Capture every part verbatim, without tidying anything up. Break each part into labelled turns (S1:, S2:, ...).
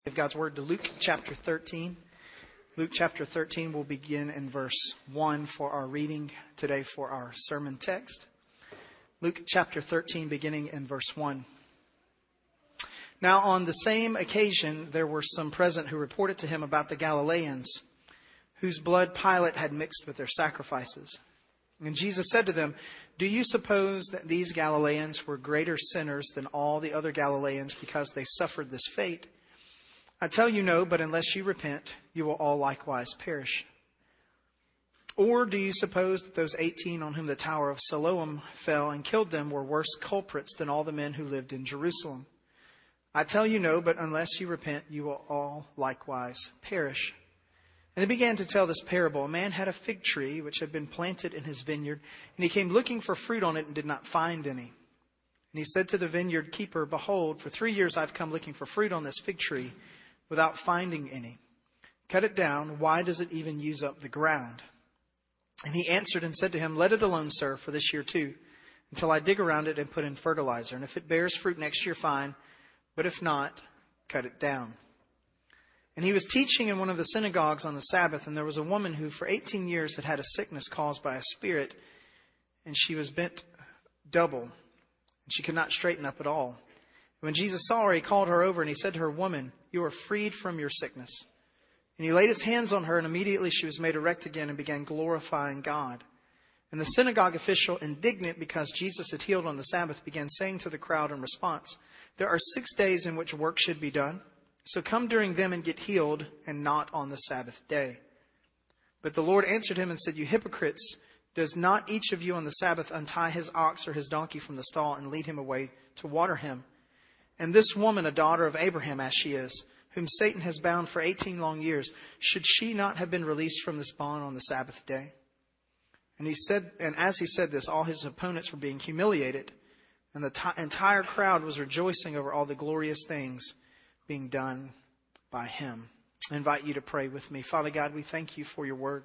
S1: Give God's word to Luke chapter thirteen. Luke chapter thirteen will begin in verse one for our reading today for our sermon text. Luke chapter thirteen beginning in verse one. Now on the same occasion there were some present who reported to him about the Galileans, whose blood Pilate had mixed with their sacrifices. And Jesus said to them, "Do you suppose that these Galileans were greater sinners than all the other Galileans because they suffered this fate? I tell you no, but unless you repent, you will all likewise perish. Or do you suppose that those eighteen on whom the tower of Siloam fell and killed them were worse culprits than all the men who lived in Jerusalem? I tell you no, but unless you repent, you will all likewise perish." And he began to tell this parable. A man had a fig tree which had been planted in his vineyard, and he came looking for fruit on it and did not find any. And he said to the vineyard keeper, "Behold, for three years I've come looking for fruit on this fig tree, without finding any. Cut it down. Why does it even use up the ground?" And he answered and said to him, "Let it alone, sir, for this year too, until I dig around it and put in fertilizer. And if it bears fruit next year, fine. But if not, cut it down." And he was teaching in one of the synagogues on the Sabbath, and there was a woman who for eighteen years had had a sickness caused by a spirit, and she was bent double, and she could not straighten up at all. When Jesus saw her, he called her over, and he said to her, "Woman, you are freed from your sickness." And he laid his hands on her, and immediately she was made erect again and began glorifying God. And the synagogue official, indignant because Jesus had healed on the Sabbath, began saying to the crowd in response, "There are six days in which work should be done. So come during them and get healed, and not on the Sabbath day." But the Lord answered him and said, "You hypocrites, does not each of you on the Sabbath untie his ox or his donkey from the stall and lead him away to water him? And this woman, a daughter of Abraham as she is, whom Satan has bound for eighteen long years, should she not have been released from this bond on the Sabbath day?" And he said, and as he said this, all his opponents were being humiliated, and the t- entire crowd was rejoicing over all the glorious things being done by him. I invite you to pray with me. Father God, we thank you for your word.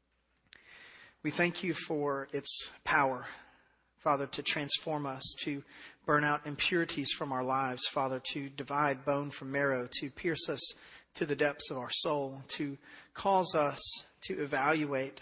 S1: We thank you for its power, Father, to transform us, to burn out impurities from our lives, Father, to divide bone from marrow, to pierce us to the depths of our soul, to cause us to evaluate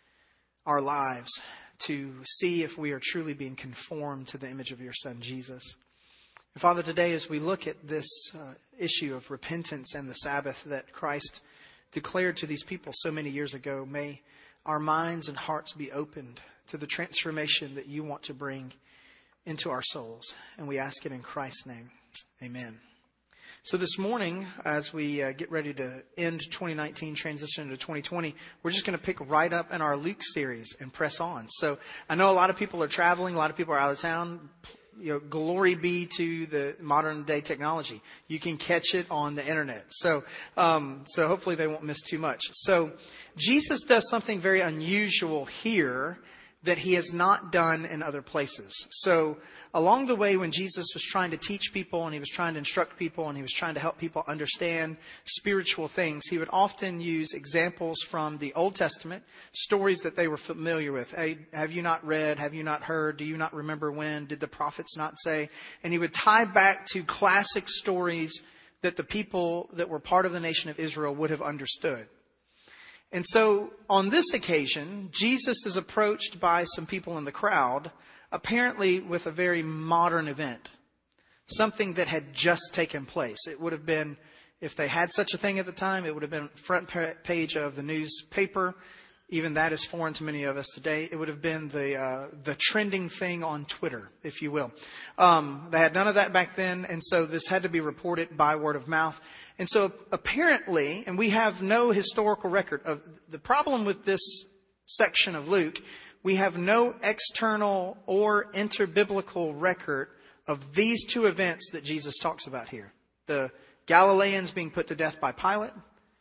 S1: our lives, to see if we are truly being conformed to the image of your Son, Jesus. And Father, today as we look at this uh, issue of repentance and the Sabbath that Christ declared to these people so many years ago, may our minds and hearts be opened to the transformation that you want to bring into our souls. And we ask it in Christ's name. Amen. So this morning, as we uh, get ready to end twenty nineteen, transition into twenty twenty, we're just going to pick right up in our Luke series and press on. So I know a lot of people are traveling, a lot of people are out of town. You know, glory be to the modern day technology. You can catch it on the internet. So, um, so hopefully they won't miss too much. So Jesus does something very unusual here that he has not done in other places. So along the way, when Jesus was trying to teach people and he was trying to instruct people and he was trying to help people understand spiritual things, he would often use examples from the Old Testament, stories that they were familiar with. Hey, have you not read? Have you not heard? Do you not remember when? Did the prophets not say? And he would tie back to classic stories that the people that were part of the nation of Israel would have understood. And so on this occasion, Jesus is approached by some people in the crowd, apparently with a very modern event, something that had just taken place. It would have been, if they had such a thing at the time, it would have been front page of the newspaper. Even that is foreign to many of us today. It would have been the uh, the trending thing on Twitter, if you will. Um, they had none of that back then, and so this had to be reported by word of mouth. And so apparently, and we have no historical record of the problem with this section of Luke, we have no external or interbiblical record of these two events that Jesus talks about here. The Galileans being put to death by Pilate,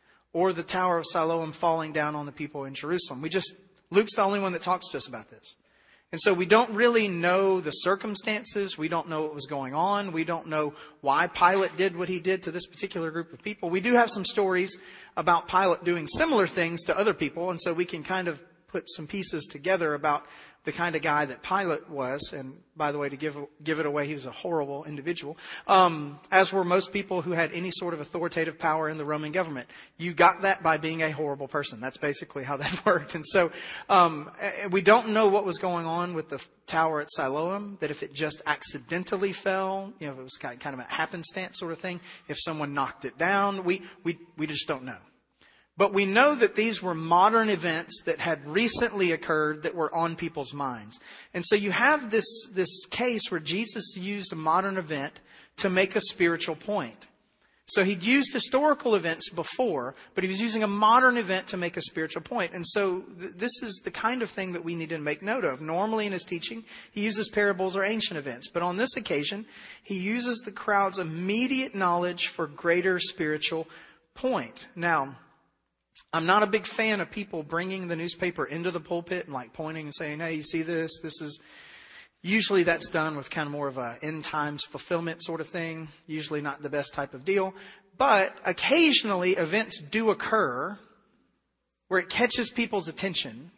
S1: or the Tower of Siloam falling down on the people in Jerusalem. We just, Luke's the only one that talks to us about this. And so we don't really know the circumstances. We don't know what was going on. We don't know why Pilate did what he did to this particular group of people. We do have some stories about Pilate doing similar things to other people. And so we can kind of put some pieces together about the kind of guy that Pilate was. And by the way, to give give it away, he was a horrible individual, um, as were most people who had any sort of authoritative power in the Roman government. You got that by being a horrible person. That's basically how that worked. And so um, we don't know what was going on with the tower at Siloam, that if it just accidentally fell, you know, if it was kind of a happenstance sort of thing, if someone knocked it down, we we we just don't know. But we know that these were modern events that had recently occurred that were on people's minds. And so you have this, this case where Jesus used a modern event to make a spiritual point. So he'd used historical events before, but he was using a modern event to make a spiritual point. And so th- this is the kind of thing that we need to make note of. Normally in his teaching, he uses parables or ancient events. But on this occasion, he uses the crowd's immediate knowledge for greater spiritual point. Now, I'm not a big fan of people bringing the newspaper into the pulpit and like pointing and saying, hey, you see this? This is, usually that's done with kind of more of a end times fulfillment sort of thing. Usually not the best type of deal. But occasionally events do occur where it catches people's attention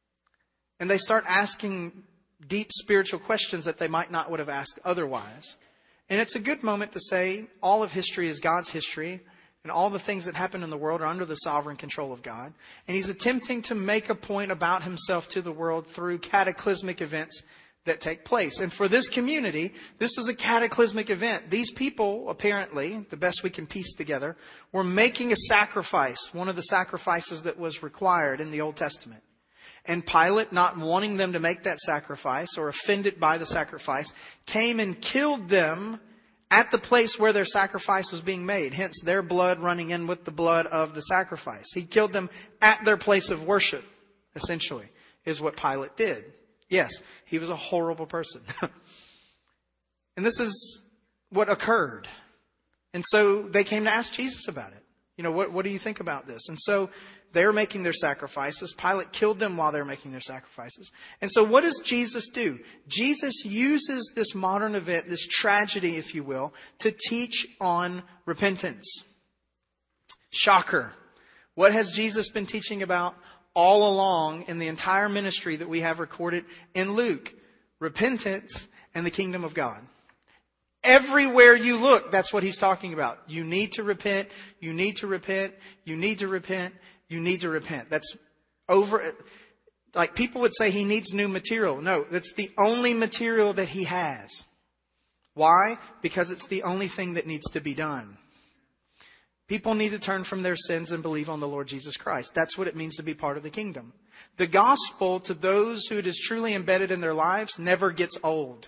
S1: and they start asking deep spiritual questions that they might not would have asked otherwise. And it's a good moment to say all of history is God's history. And all the things that happen in the world are under the sovereign control of God. And he's attempting to make a point about himself to the world through cataclysmic events that take place. And for this community, this was a cataclysmic event. These people, apparently, the best we can piece together, were making a sacrifice, one of the sacrifices that was required in the Old Testament. And Pilate, not wanting them to make that sacrifice or offended by the sacrifice, came and killed them at the place where their sacrifice was being made. Hence their blood running in with the blood of the sacrifice. He killed them at their place of worship, essentially, is what Pilate did. Yes, he was a horrible person. And this is what occurred. And so they came to ask Jesus about it. You know, what, what do you think about this? And so they're making their sacrifices. Pilate killed them while they're making their sacrifices. And so what does Jesus do? Jesus uses this modern event, this tragedy, if you will, to teach on repentance. Shocker. What has Jesus been teaching about all along in the entire ministry that we have recorded in Luke? Repentance and the kingdom of God. Everywhere you look, that's what he's talking about. You need to repent. You need to repent. You need to repent. You need to repent. That's over. Like people would say he needs new material. No, that's the only material that he has. Why? Because it's the only thing that needs to be done. People need to turn from their sins and believe on the Lord Jesus Christ. That's what it means to be part of the kingdom. The gospel, to those who it is truly embedded in their lives, never gets old.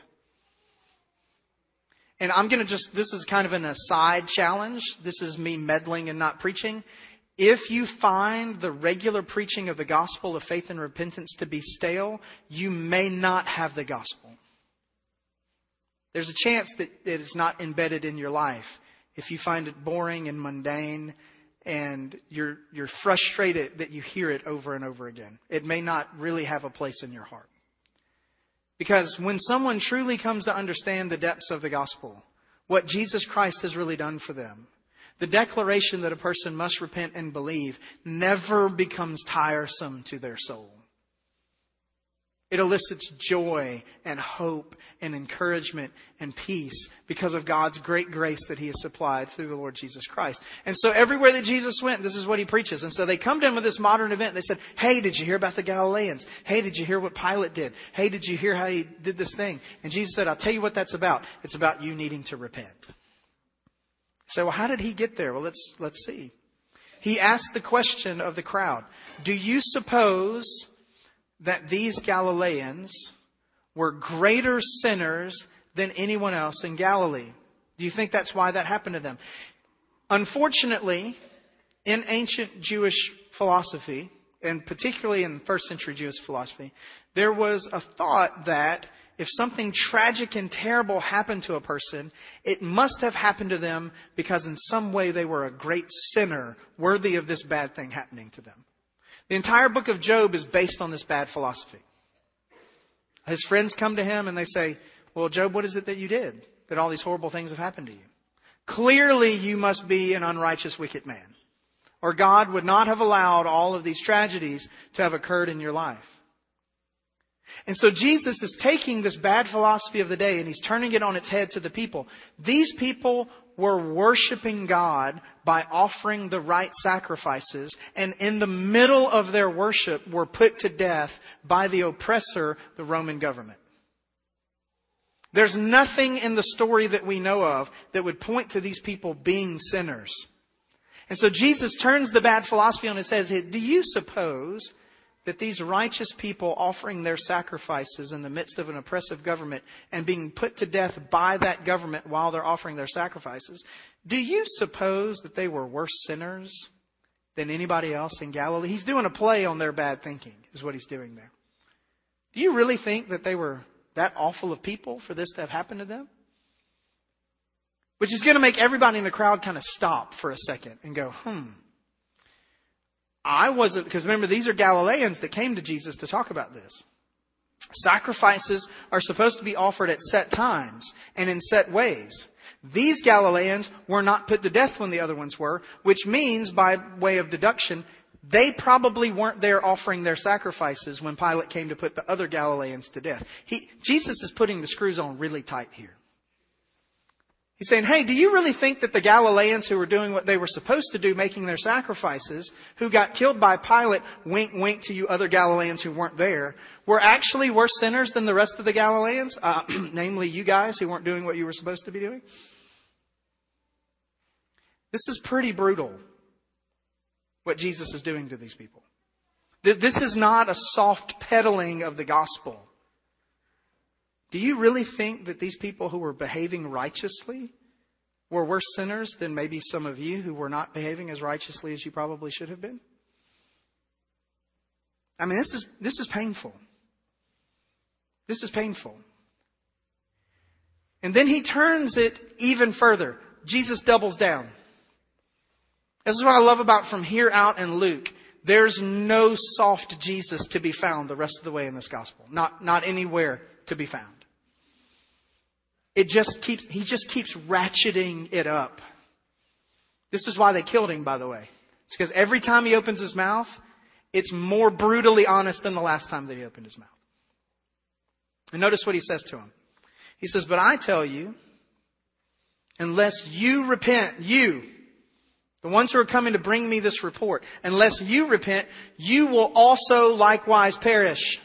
S1: And I'm going to just, this is kind of an aside challenge. This is me meddling and not preaching. If you find the regular preaching of the gospel of faith and repentance to be stale, you may not have the gospel. There's a chance that it is not embedded in your life. If you find it boring and mundane and you're, you're frustrated that you hear it over and over again, it may not really have a place in your heart. Because when someone truly comes to understand the depths of the gospel, what Jesus Christ has really done for them, the declaration that a person must repent and believe never becomes tiresome to their soul. It elicits joy and hope and encouragement and peace because of God's great grace that he has supplied through the Lord Jesus Christ. And so everywhere that Jesus went, this is what he preaches. And so they come to him with this modern event. They said, hey, did you hear about the Galileans? Hey, did you hear what Pilate did? Hey, did you hear how he did this thing? And Jesus said, I'll tell you what that's about. It's about you needing to repent. So, well, how did he get there? Well, let's, let's see. He asked the question of the crowd, do you suppose that these Galileans were greater sinners than anyone else in Galilee? Do you think that's why that happened to them? Unfortunately, in ancient Jewish philosophy, and particularly in first century Jewish philosophy, there was a thought that if something tragic and terrible happened to a person, it must have happened to them because in some way they were a great sinner worthy of this bad thing happening to them. The entire book of Job is based on this bad philosophy. His friends come to him and they say, well, Job, what is it that you did that all these horrible things have happened to you? Clearly you must be an unrighteous, wicked man. or God would not have allowed all of these tragedies to have occurred in your life. And so Jesus is taking this bad philosophy of the day and he's turning it on its head to the people. These people were worshiping God by offering the right sacrifices, and in the middle of their worship were put to death by the oppressor, the Roman government. There's nothing in the story that we know of that would point to these people being sinners. And so Jesus turns the bad philosophy on its head. Do you suppose that these righteous people offering their sacrifices in the midst of an oppressive government and being put to death by that government while they're offering their sacrifices, do you suppose that they were worse sinners than anybody else in Galilee? He's doing a play on their bad thinking, is what he's doing there. Do you really think that they were that awful of people for this to have happened to them? Which is going to make everybody in the crowd kind of stop for a second and go, hmm. I wasn't, because remember, these are Galileans that came to Jesus to talk about this. Sacrifices are supposed to be offered at set times and in set ways. These Galileans were not put to death when the other ones were, which means, by way of deduction, they probably weren't there offering their sacrifices when Pilate came to put the other Galileans to death. He, Jesus is putting the screws on really tight here. He's saying, hey, do you really think that the Galileans who were doing what they were supposed to do, making their sacrifices, who got killed by Pilate, wink, wink to you other Galileans who weren't there, were actually worse sinners than the rest of the Galileans? Uh, namely, you guys who weren't doing what you were supposed to be doing? This is pretty brutal, what Jesus is doing to these people. This is not a soft peddling of the gospel. Do you really think that these people who were behaving righteously were worse sinners than maybe some of you who were not behaving as righteously as you probably should have been? I mean, this is, this is painful. This is painful. And then he turns it even further. Jesus doubles down. This is what I love about from here out in Luke. There's no soft Jesus to be found the rest of the way in this gospel. Not, not anywhere to be found. It just keeps, he just keeps ratcheting it up. This is why they killed him, by the way. It's because every time he opens his mouth, it's more brutally honest than the last time that he opened his mouth. And notice what he says to him. He says, but I tell you, unless you repent, you, the ones who are coming to bring me this report, unless you repent, you will also likewise perish.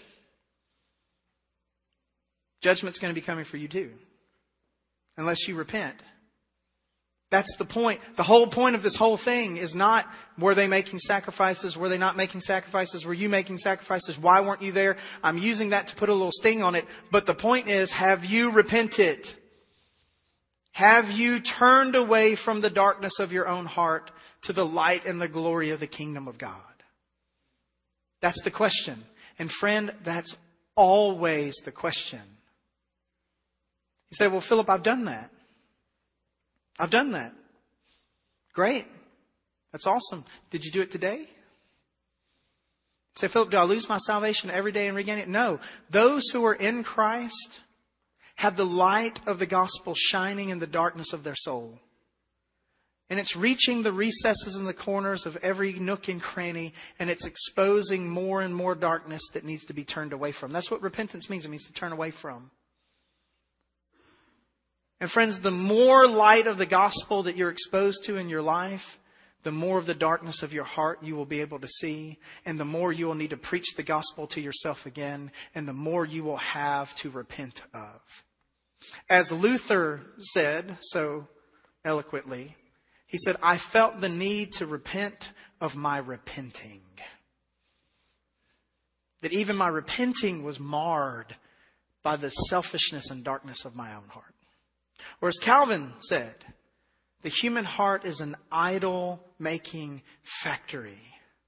S1: Judgment's going to be coming for you too. Unless you repent. That's the point. The whole point of this whole thing is not, were they making sacrifices? Were they not making sacrifices? Were you making sacrifices? Why weren't you there? I'm using that to put a little sting on it. But the point is, have you repented? Have you turned away from the darkness of your own heart to the light and the glory of the kingdom of God? That's the question. And friend, that's always the question. You say, well, Philip, I've done that. I've done that. Great. That's awesome. Did you do it today? You say, Philip, do I lose my salvation every day and regain it? No. Those who are in Christ have the light of the gospel shining in the darkness of their soul. And it's reaching the recesses and the corners of every nook and cranny, and it's exposing more and more darkness that needs to be turned away from. That's what repentance means. It means to turn away from. And friends, the more light of the gospel that you're exposed to in your life, the more of the darkness of your heart you will be able to see, and the more you will need to preach the gospel to yourself again, and the more you will have to repent of. As Luther said so eloquently, he said, I felt the need to repent of my repenting. That even my repenting was marred by the selfishness and darkness of my own heart. Or as Calvin said, the human heart is an idol-making factory.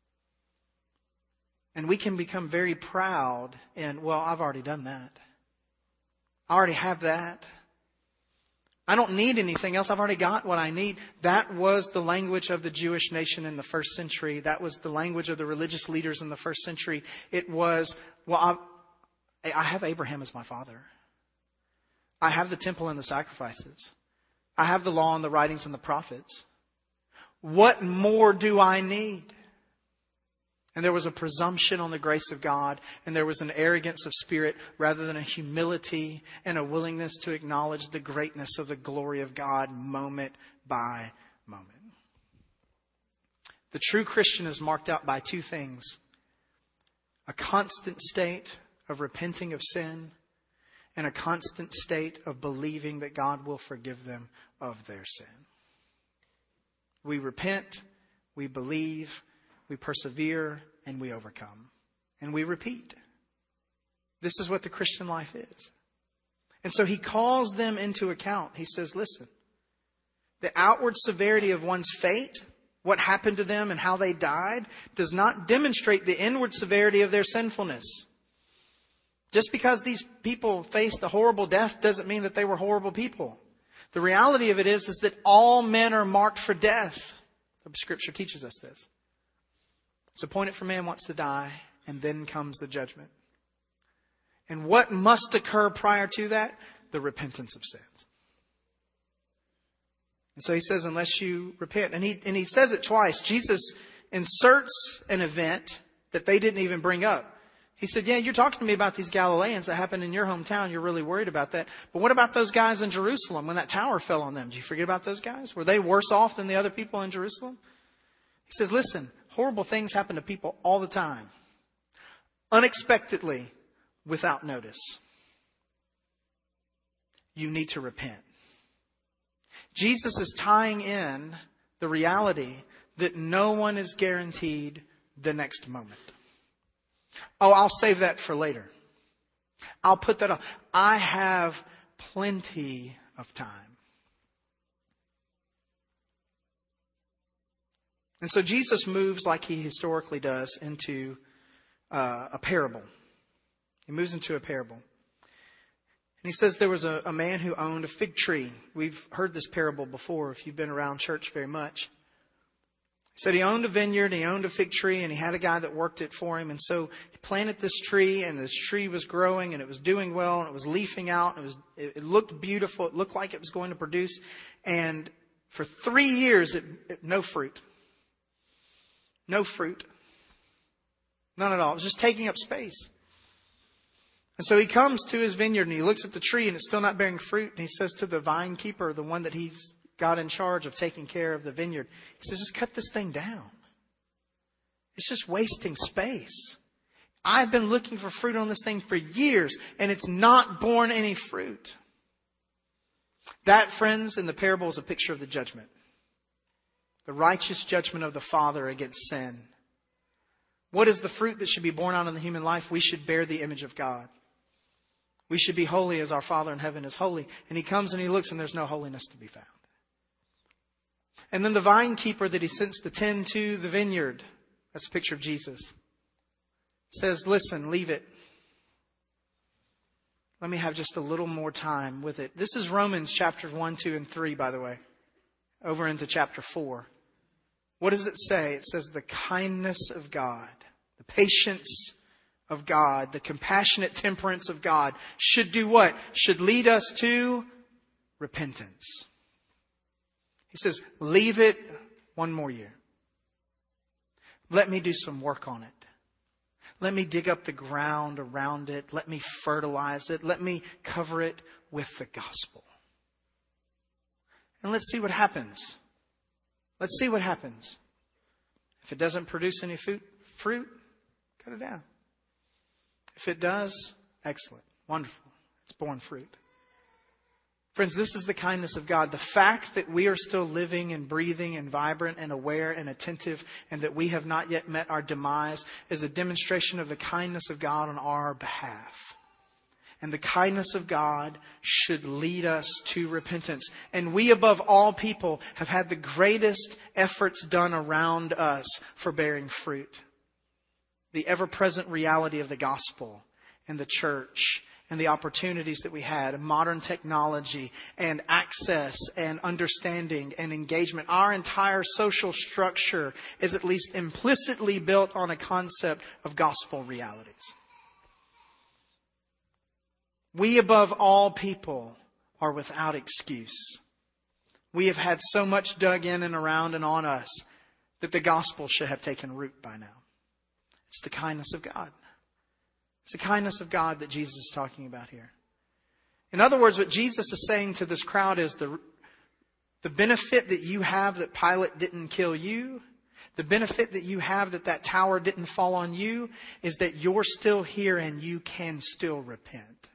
S1: And we can become very proud in, well, I've already done that. I already have that. I don't need anything else. I've already got what I need. That was the language of the Jewish nation in the first century. That was the language of the religious leaders in the first century. It was, well, I, I have Abraham as my father. I have the temple and the sacrifices. I have the law and the writings and the prophets. What more do I need? And there was a presumption on the grace of God, and there was an arrogance of spirit rather than a humility and a willingness to acknowledge the greatness of the glory of God moment by moment. The true Christian is marked out by two things: a constant state of repenting of sin and a constant state of believing that God will forgive them of their sin. We repent, we believe, we persevere, and we overcome. And we repeat. This is what the Christian life is. And so he calls them into account. He says, listen, the outward severity of one's fate, what happened to them and how they died, does not demonstrate the inward severity of their sinfulness. Just because these people faced a horrible death doesn't mean that they were horrible people. The reality of it is, is that all men are marked for death. The Scripture teaches us this. It's appointed for man once to die, and then comes the judgment. And what must occur prior to that? The repentance of sins. And so he says, unless you repent. And he, and he says it twice. Jesus inserts an event that they didn't even bring up. He said, yeah, you're talking to me about these Galileans that happened in your hometown. You're really worried about that. But what about those guys in Jerusalem when that tower fell on them? Do you forget about those guys? Were they worse off than the other people in Jerusalem? He says, listen, horrible things happen to people all the time. Unexpectedly, without notice. You need to repent. Jesus is tying in the reality that no one is guaranteed the next moment. Oh, I'll save that for later. I'll put that off. I have plenty of time. And so Jesus moves like he historically does into uh, a parable. He moves into a parable. And he says there was a, a man who owned a fig tree. We've heard this parable before if you've been around church very much. He said he owned a vineyard, he owned a fig tree, and he had a guy that worked it for him. And so he planted this tree, and this tree was growing, and it was doing well, and it was leafing out. And it was it, it looked beautiful. It looked like it was going to produce. And for three years, it, it, no fruit. No fruit. None at all. It was just taking up space. And so he comes to his vineyard, and he looks at the tree, and it's still not bearing fruit. And he says to the vine keeper, the one that he's got in charge of taking care of the vineyard, he says, just cut this thing down. It's just wasting space. I've been looking for fruit on this thing for years, and it's not borne any fruit. That, friends, in the parable is a picture of the judgment. The righteous judgment of the Father against sin. What is the fruit that should be borne out in the human life? We should bear the image of God. We should be holy as our Father in heaven is holy. And he comes and he looks, and there's no holiness to be found. And then the vine keeper that he sends to tend to the vineyard, that's a picture of Jesus, says, listen, leave it. Let me have just a little more time with it. This is Romans chapter one, two, and three, by the way. Over into chapter four. What does it say? It says the kindness of God, the patience of God, the compassionate temperance of God should do what? Should lead us to repentance. He says, leave it one more year. Let me do some work on it. Let me dig up the ground around it. Let me fertilize it. Let me cover it with the gospel. And let's see what happens. Let's see what happens. If it doesn't produce any fruit, fruit, cut it down. If it does, excellent, wonderful. It's borne fruit. Friends, this is the kindness of God. The fact that we are still living and breathing and vibrant and aware and attentive and that we have not yet met our demise is a demonstration of the kindness of God on our behalf. And the kindness of God should lead us to repentance. And we, above all people, have had the greatest efforts done around us for bearing fruit. The ever-present reality of the gospel and the church and the opportunities that we had, and modern technology and access and understanding and engagement. Our entire social structure is at least implicitly built on a concept of gospel realities. We, above all people, are without excuse. We have had so much dug in and around and on us that the gospel should have taken root by now. It's the kindness of God. It's the kindness of God that Jesus is talking about here. In other words, what Jesus is saying to this crowd is the, the benefit that you have that Pilate didn't kill you, the benefit that you have that that tower didn't fall on you, is that you're still here and you can still repent.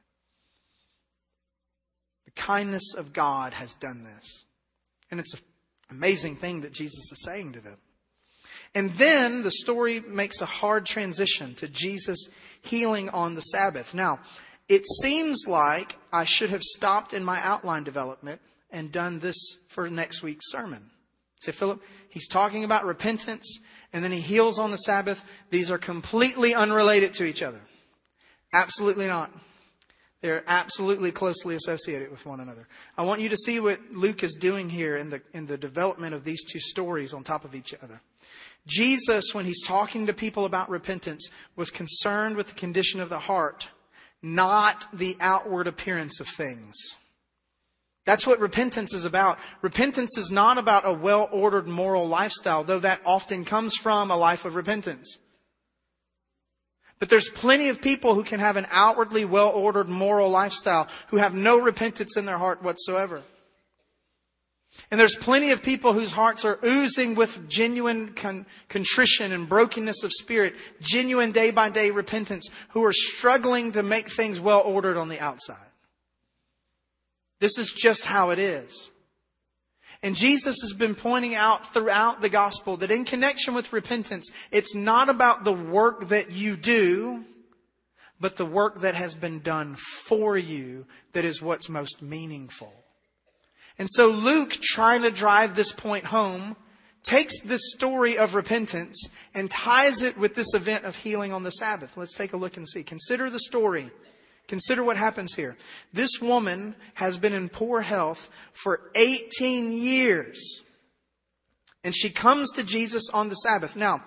S1: The kindness of God has done this. And it's an amazing thing that Jesus is saying to them. And then the story makes a hard transition to Jesus healing on the Sabbath. Now, it seems like I should have stopped in my outline development and done this for next week's sermon. Say, Philip, he's talking about repentance and then he heals on the Sabbath. These are completely unrelated to each other. Absolutely not. They're absolutely closely associated with one another. I want you to see what Luke is doing here in the, in the development of these two stories on top of each other. Jesus, when he's talking to people about repentance, was concerned with the condition of the heart, not the outward appearance of things. That's what repentance is about. Repentance is not about a well-ordered moral lifestyle, though that often comes from a life of repentance. But there's plenty of people who can have an outwardly well-ordered moral lifestyle who have no repentance in their heart whatsoever. And there's plenty of people whose hearts are oozing with genuine con- contrition and brokenness of spirit, genuine day-by-day repentance, who are struggling to make things well-ordered on the outside. This is just how it is. And Jesus has been pointing out throughout the gospel that in connection with repentance, it's not about the work that you do, but the work that has been done for you that is what's most meaningful. And so Luke, trying to drive this point home, takes this story of repentance and ties it with this event of healing on the Sabbath. Let's take a look and see. Consider the story. Consider what happens here. This woman has been in poor health for eighteen years. And she comes to Jesus on the Sabbath. Now,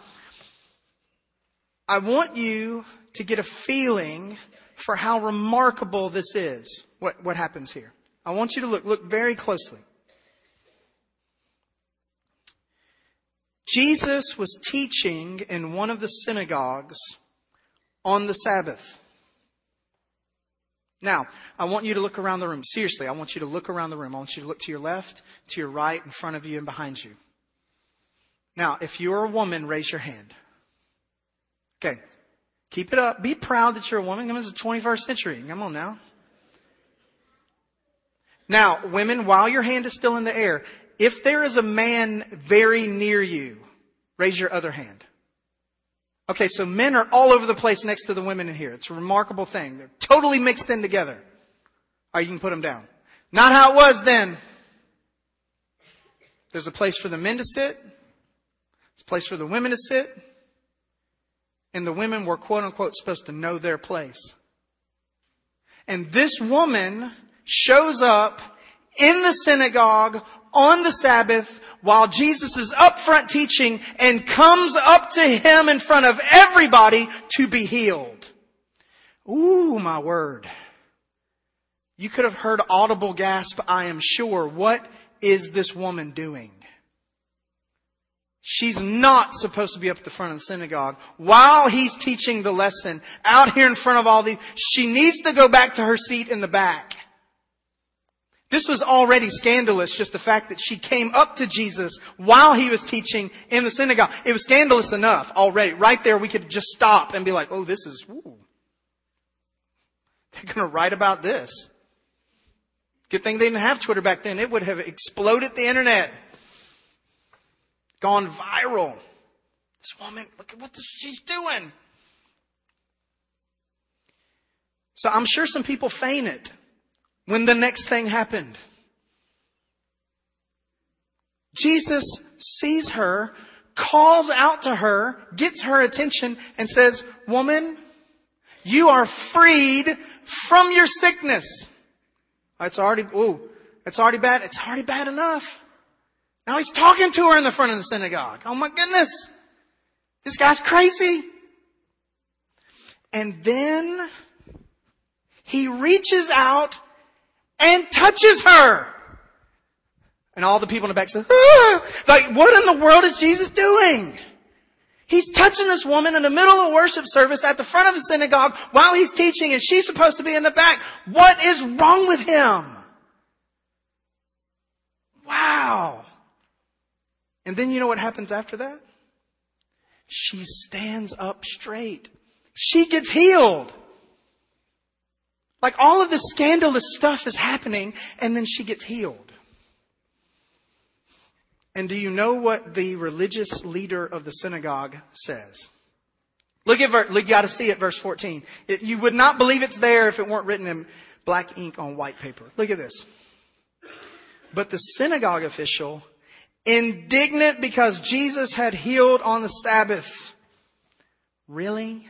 S1: I want you to get a feeling for how remarkable this is, what, what happens here. I want you to look, look very closely. Jesus was teaching in one of the synagogues on the Sabbath. Now, I want you to look around the room. Seriously, I want you to look around the room. I want you to look to your left, to your right, in front of you, and behind you. Now, if you're a woman, raise your hand. Okay. Keep it up. Be proud that you're a woman. It's the twenty-first century. Come on now. Now, women, while your hand is still in the air, if there is a man very near you, raise your other hand. Okay, so men are all over the place next to the women in here. It's a remarkable thing. They're totally mixed in together. All right, you can put them down. Not how it was then. There's a place for the men to sit. There's a place for the women to sit. And the women were, quote unquote, supposed to know their place. And this woman shows up in the synagogue on the Sabbath while Jesus is up front teaching and comes up to him in front of everybody to be healed. Ooh, my word. You could have heard audible gasp, I am sure. What is this woman doing? She's not supposed to be up at the front of the synagogue while he's teaching the lesson out here in front of all these. She needs to go back to her seat in the back. This was already scandalous, just the fact that she came up to Jesus while he was teaching in the synagogue. It was scandalous enough already. Right there, we could just stop and be like, oh, this is, ooh. They're going to write about this. Good thing they didn't have Twitter back then. It would have exploded the internet. Gone viral. This woman, look at what this, she's doing. So I'm sure some people fainted when the next thing happened. Jesus sees her, calls out to her, gets her attention, and says, woman, you are freed from your sickness. It's already, ooh, it's already bad. It's already bad enough. Now he's talking to her in the front of the synagogue. Oh my goodness. This guy's crazy. And then he reaches out and touches her. And all the people in the back said, ah! Like, what in the world is Jesus doing? He's touching this woman in the middle of a worship service at the front of a synagogue while he's teaching, and she's supposed to be in the back. What is wrong with him? Wow. And then you know what happens after that? She stands up straight. She gets healed. Like all of this scandalous stuff is happening, and then she gets healed. And do you know what the religious leader of the synagogue says? Look at verse, you got to see it, verse fourteen. It, you would not believe it's there if it weren't written in black ink on white paper. Look at this. But the synagogue official, indignant because Jesus had healed on the Sabbath. Really?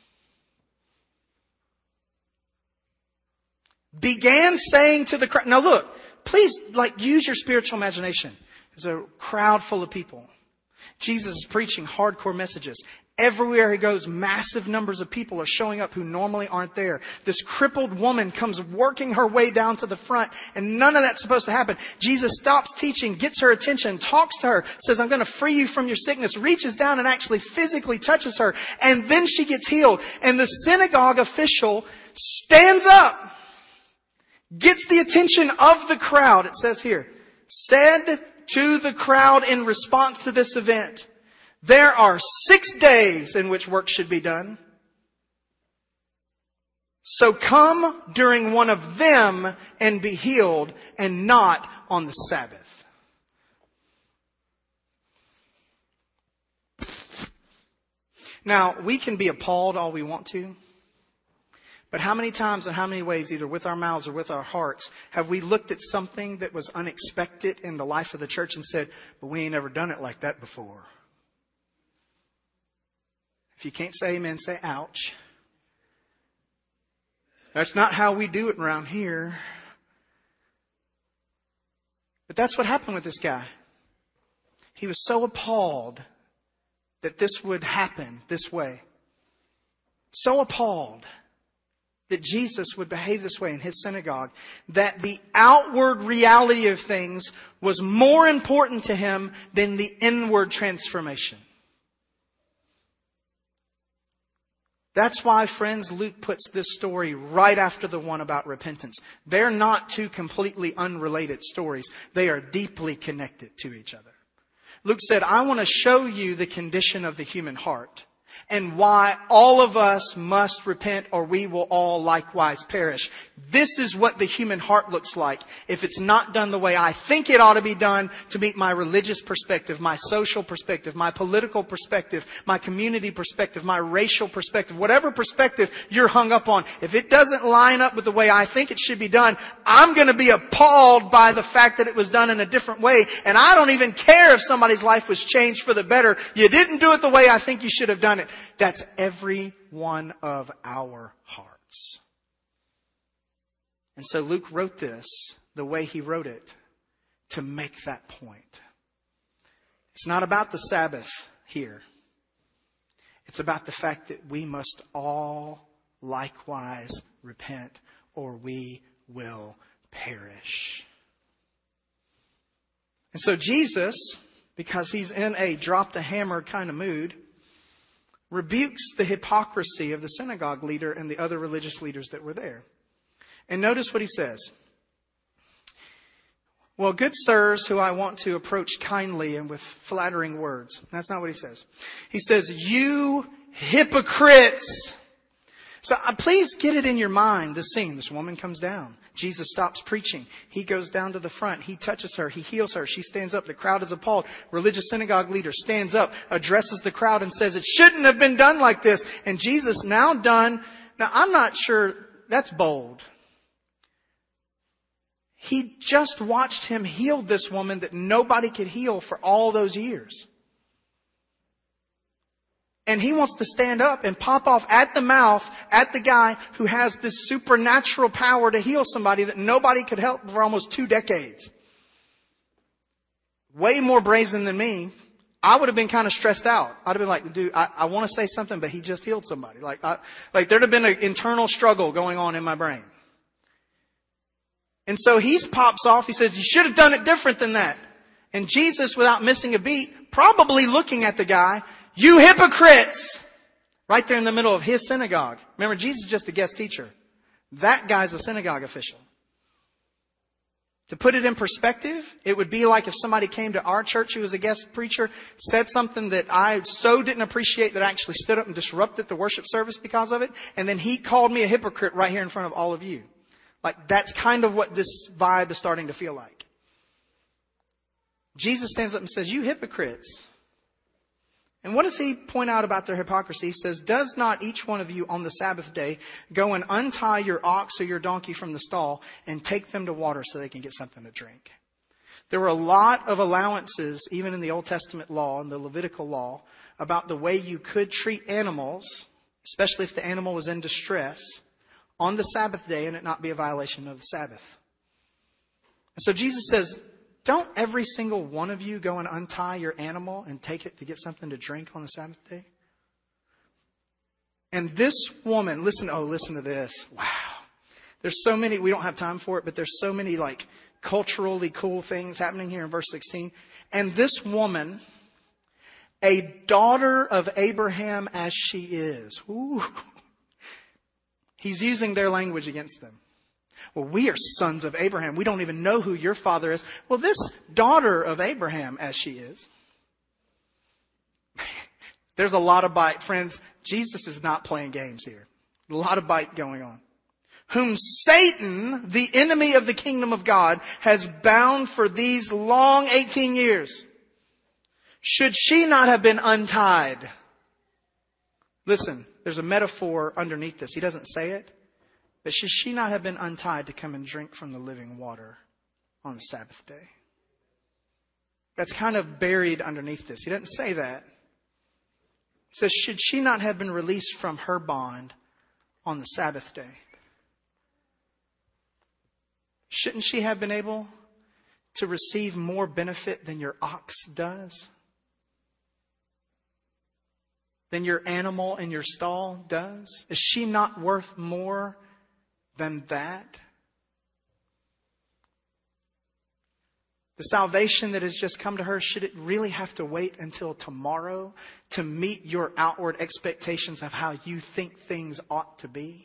S1: Began saying to the crowd. Now look, please like use your spiritual imagination. There's a crowd full of people. Jesus is preaching hardcore messages. Everywhere he goes, massive numbers of people are showing up who normally aren't there. This crippled woman comes working her way down to the front, and none of that's supposed to happen. Jesus stops teaching, gets her attention, talks to her, says, I'm going to free you from your sickness, reaches down and actually physically touches her, and then she gets healed. And the synagogue official stands up, gets the attention of the crowd. It says here, said to the crowd in response to this event, there are six days in which work should be done. So come during one of them and be healed, and not on the Sabbath. Now, we can be appalled all we want to. But how many times and how many ways, either with our mouths or with our hearts, have we looked at something that was unexpected in the life of the church and said, but we ain't ever done it like that before? If you can't say amen, say ouch. That's not how we do it around here. But that's what happened with this guy. He was so appalled that this would happen this way. So appalled that Jesus would behave this way in his synagogue, that the outward reality of things was more important to him than the inward transformation. That's why, friends, Luke puts this story right after the one about repentance. They're not two completely unrelated stories. They are deeply connected to each other. Luke said, I want to show you the condition of the human heart and why all of us must repent or we will all likewise perish. This is what the human heart looks like if it's not done the way I think it ought to be done to meet my religious perspective, my social perspective, my political perspective, my community perspective, my racial perspective, whatever perspective you're hung up on. If it doesn't line up with the way I think it should be done, I'm going to be appalled by the fact that it was done in a different way. And I don't even care if somebody's life was changed for the better. You didn't do it the way I think you should have done it. That's every one of our hearts. And so Luke wrote this the way he wrote it to make that point. It's not about the Sabbath here. It's about the fact that we must all likewise repent or we will perish. And so Jesus, because he's in a drop the hammer kind of mood, rebukes the hypocrisy of the synagogue leader and the other religious leaders that were there. And notice what he says. Well, good sirs, who I want to approach kindly and with flattering words. That's not what he says. He says, you hypocrites. So uh, please get it in your mind, the scene. This woman comes down. Jesus stops preaching. He goes down to the front. He touches her. He heals her. She stands up. The crowd is appalled. Religious synagogue leader stands up, addresses the crowd and says, it shouldn't have been done like this. And Jesus now done. Now, I'm not sure that's bold. He just watched him heal this woman that nobody could heal for all those years. And he wants to stand up and pop off at the mouth at the guy who has this supernatural power to heal somebody that nobody could help for almost two decades. Way more brazen than me. I would have been kind of stressed out. I'd have been like, dude, I, I want to say something, but he just healed somebody. Like, I, like there'd have been an internal struggle going on in my brain. And so he pops off. He says, you should have done it different than that. And Jesus, without missing a beat, probably looking at the guy, you hypocrites! Right there in the middle of his synagogue. Remember, Jesus is just a guest teacher. That guy's a synagogue official. To put it in perspective, it would be like if somebody came to our church who was a guest preacher, said something that I so didn't appreciate that I actually stood up and disrupted the worship service because of it, and then he called me a hypocrite right here in front of all of you. Like, that's kind of what this vibe is starting to feel like. Jesus stands up and says, you hypocrites. And what does he point out about their hypocrisy? He says, does not each one of you on the Sabbath day go and untie your ox or your donkey from the stall and take them to water so they can get something to drink? There were a lot of allowances, even in the Old Testament law and the Levitical law, about the way you could treat animals, especially if the animal was in distress, on the Sabbath day and it not be a violation of the Sabbath. And so Jesus says, don't every single one of you go and untie your animal and take it to get something to drink on the Sabbath day? And this woman, listen, oh, listen to this. Wow. There's so many, we don't have time for it, but there's so many like culturally cool things happening here in verse sixteen. And this woman, a daughter of Abraham as she is. Ooh. He's using their language against them. Well, we are sons of Abraham. We don't even know who your father is. Well, this daughter of Abraham, as she is. There's a lot of bite. Friends, Jesus is not playing games here. A lot of bite going on. Whom Satan, the enemy of the kingdom of God, has bound for these long eighteen years. Should she not have been untied? Listen, there's a metaphor underneath this. He doesn't say it. But should she not have been untied to come and drink from the living water on the Sabbath day? That's kind of buried underneath this. He doesn't say that. He says, should she not have been released from her bond on the Sabbath day? Shouldn't she have been able to receive more benefit than your ox does? Than your animal in your stall does? Is she not worth more than that? The salvation that has just come to her, should it really have to wait until tomorrow to meet your outward expectations of how you think things ought to be?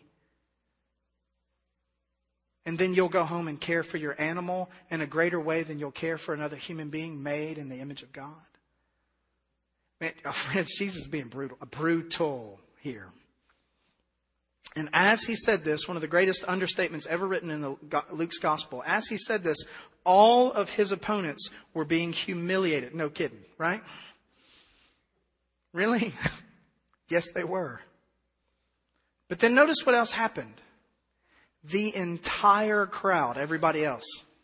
S1: And then you'll go home and care for your animal in a greater way than you'll care for another human being made in the image of God? Man, oh, friends, Jesus is being brutal, brutal here. And as he said this, one of the greatest understatements ever written in the, Luke's gospel, as he said this, all of his opponents were being humiliated. No kidding, right? Really? Yes, they were. But then notice what else happened. The entire crowd, everybody else,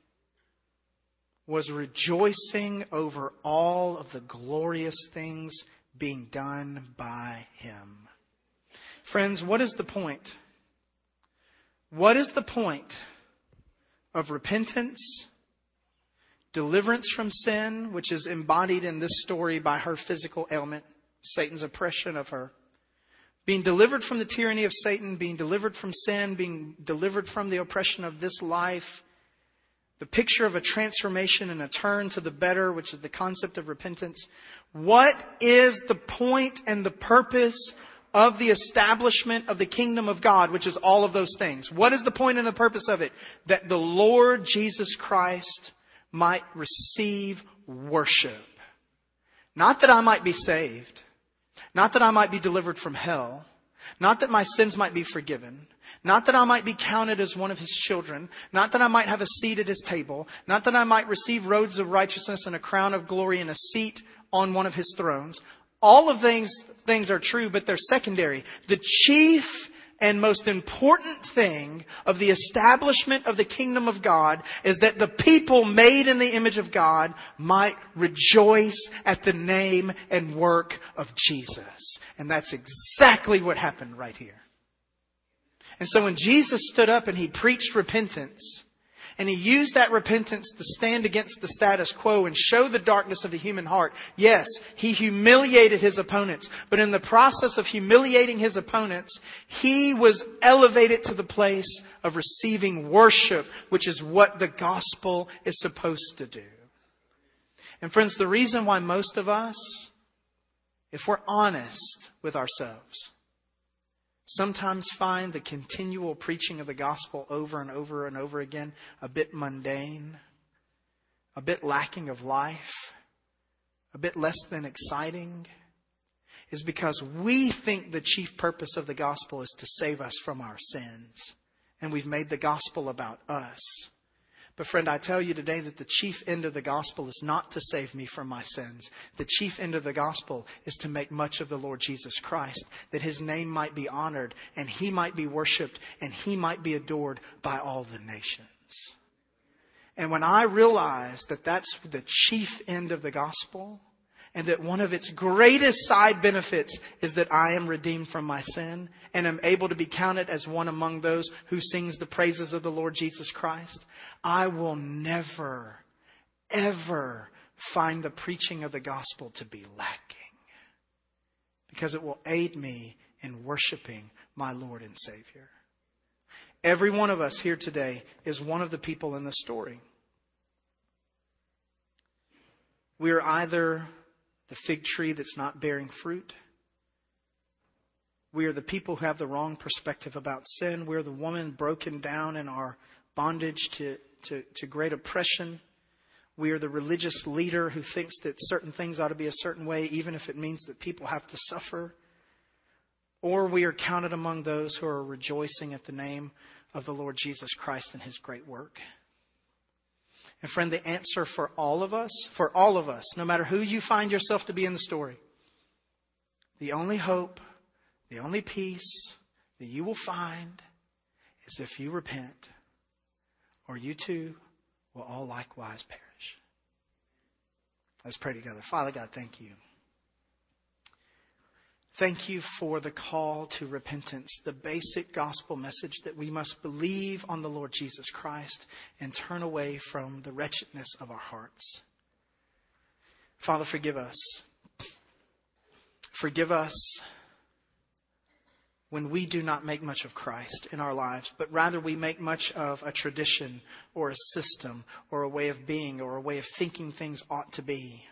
S1: was rejoicing over all of the glorious things being done by him. Friends, what is the point? What is the point of repentance, deliverance from sin, which is embodied in this story by her physical ailment, Satan's oppression of her, being delivered from the tyranny of Satan, being delivered from sin, being delivered from the oppression of this life, the picture of a transformation and a turn to the better, which is the concept of repentance. What is the point and the purpose of the establishment of the kingdom of God, which is all of those things? What is the point and the purpose of it? That the Lord Jesus Christ might receive worship. Not that I might be saved. Not that I might be delivered from hell. Not that my sins might be forgiven. Not that I might be counted as one of his children. Not that I might have a seat at his table. Not that I might receive robes of righteousness and a crown of glory and a seat on one of his thrones. All of these things are true, but they're secondary. The chief and most important thing of the establishment of the kingdom of God is that the people made in the image of God might rejoice at the name and work of Jesus. And that's exactly what happened right here. And so when Jesus stood up and he preached repentance, And he used that repentance to stand against the status quo and show the darkness of the human heart. Yes, he humiliated his opponents. But in the process of humiliating his opponents, he was elevated to the place of receiving worship, which is what the gospel is supposed to do. And friends, the reason why most of us, if we're honest with ourselves, sometimes find the continual preaching of the gospel over and over and over again a bit mundane, a bit lacking of life, a bit less than exciting, is because we think the chief purpose of the gospel is to save us from our sins. And we've made the gospel about us. But friend, I tell you today that the chief end of the gospel is not to save me from my sins. The chief end of the gospel is to make much of the Lord Jesus Christ, that his name might be honored and he might be worshiped and he might be adored by all the nations. And when I realize that that's the chief end of the gospel, and that one of its greatest side benefits is that I am redeemed from my sin and am able to be counted as one among those who sings the praises of the Lord Jesus Christ, I will never, ever find the preaching of the gospel to be lacking, because it will aid me in worshiping my Lord and Savior. Every one of us here today is one of the people in the story. We are either the fig tree that's not bearing fruit. We are the people who have the wrong perspective about sin. We're the woman broken down in our bondage to, to, to great oppression. We are the religious leader who thinks that certain things ought to be a certain way, even if it means that people have to suffer. Or we are counted among those who are rejoicing at the name of the Lord Jesus Christ and his great work. And friend, the answer for all of us, for all of us, no matter who you find yourself to be in the story, the only hope, the only peace that you will find is if you repent, or you too will all likewise perish. Let's pray together. Father God, thank you. Thank you for the call to repentance, the basic gospel message that we must believe on the Lord Jesus Christ and turn away from the wretchedness of our hearts. Father, forgive us. Forgive us when we do not make much of Christ in our lives, but rather we make much of a tradition or a system or a way of being or a way of thinking things ought to be.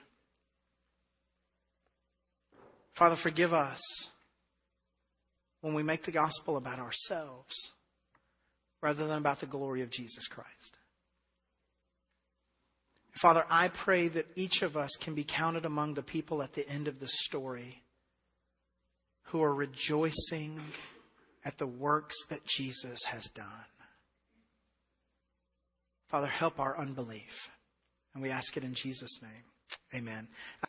S1: Father, forgive us when we make the gospel about ourselves rather than about the glory of Jesus Christ. Father, I pray that each of us can be counted among the people at the end of this story who are rejoicing at the works that Jesus has done. Father, help our unbelief. And we ask it in Jesus' name. Amen.